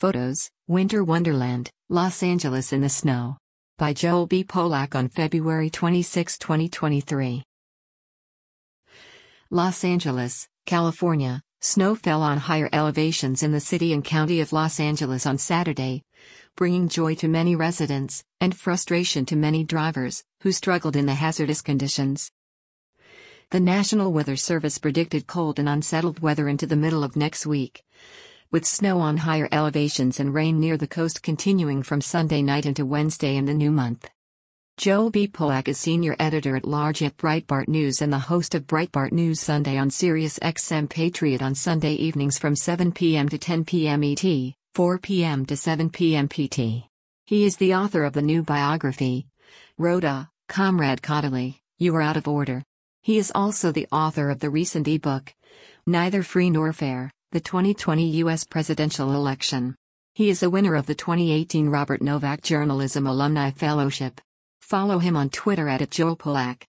Photos, Winter Wonderland, Los Angeles in the Snow. By Joel B. Polak on February 26, 2023. Los Angeles, California. Snow fell on higher elevations in the city and county of Los Angeles on Saturday, bringing joy to many residents, and frustration to many drivers, who struggled in the hazardous conditions. The National Weather Service predicted cold and unsettled weather into the middle of next week, with snow on higher elevations and rain near the coast continuing from Sunday night into Wednesday in the new month. Joel B. Polak is senior editor-at-large at Breitbart News and the host of Breitbart News Sunday on Sirius XM Patriot on Sunday evenings from 7 p.m. to 10 p.m. ET, 4 p.m. to 7 p.m. PT. He is the author of the new biography, Rhoda, Comrade Caudalie, You Are Out of Order. He is also the author of the recent ebook, Neither Free Nor Fair, the 2020 U.S. Presidential Election. He is a winner of the 2018 Robert Novak Journalism Alumni Fellowship. Follow him on Twitter @JoelPolak.